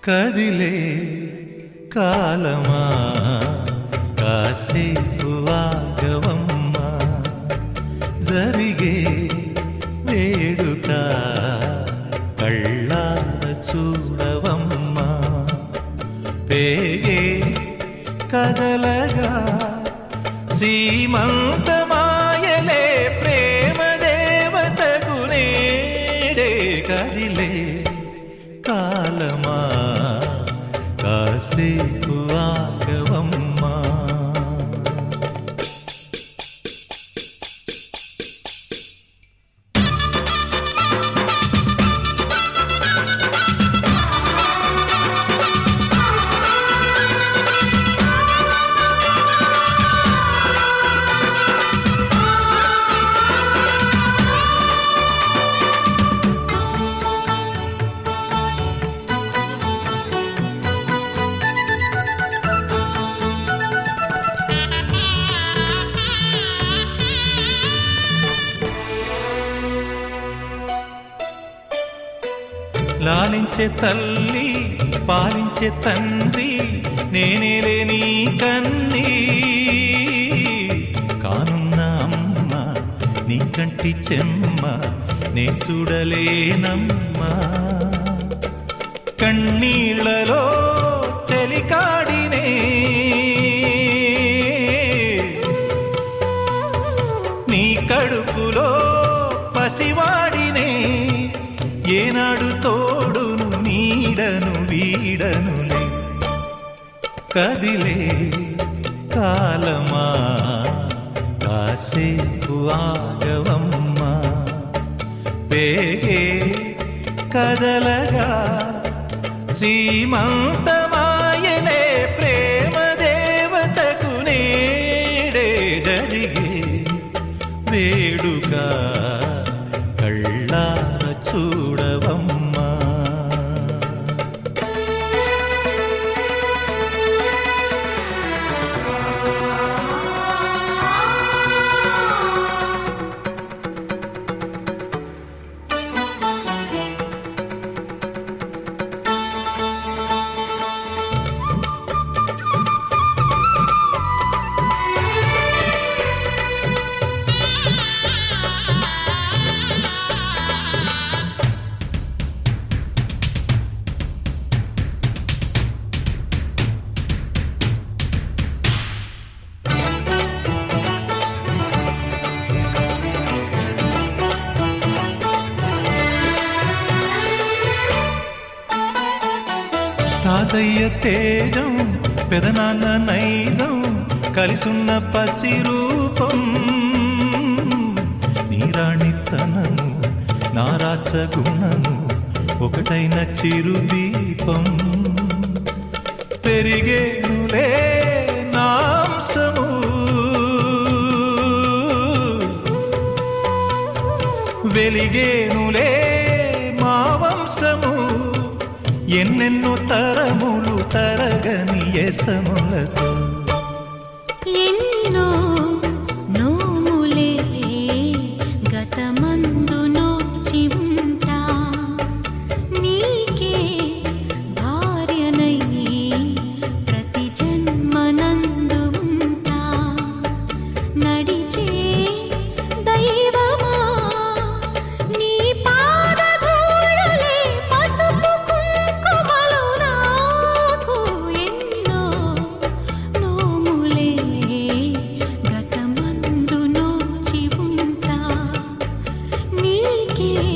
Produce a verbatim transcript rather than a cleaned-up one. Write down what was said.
కదిలే కాలమా కాసేపు ఆగవమ్మా, జరిగే వేడుక కళ్ళార చూడవమ్మా, పేగే కదలగా సీమంతమాయలే ప్రేమ దేవతకు నేడే. కదిలే కాలమా కాసేపు ఆగవమ్మా. లాలించే తల్లి పాలించే తండ్రి నేనేలే నీ కన్నీ, కానున్న అమ్మ నీ కంటి చెమ్మ నే చూడలేనమ్మా. కన్నీళ్లలో చెలికాడినే నీ కడుపులో పసివాడినే, ఏనాడు తోడును నీడను వీడనులే. కదిలే కాలమా కాసేపు ఆగవమ్మా, పేగే కదలగా సీమంతమాయలే ప్రేమ దేవతకు నేడే. జరిగే వేడుక కళ్ళార చూడవమ్మా. తాతయ్య తేజం పెదనాన్న నైజం కలిసున్న పసిరూపం, నీరాణితనము నారాచ గుణము ఒకటైన చిరుదీపం. పెరిగేనులే నాంసము వెలిగేనులే మా వంశము, ఎన్నెన్నో తరములు తరగని యసములతో. ఎన్నో నోములే గతమందు నోచి ఉంటా, నీకే భార్యనై ప్రతి జన్మనందు ఉంటా. నడిచే దైవమా నీ పాదధూళులే పసుపు కుంకుమలు నాకు. ఎన్నో నోములే గతమందు నోచి ఉంటా, నీకే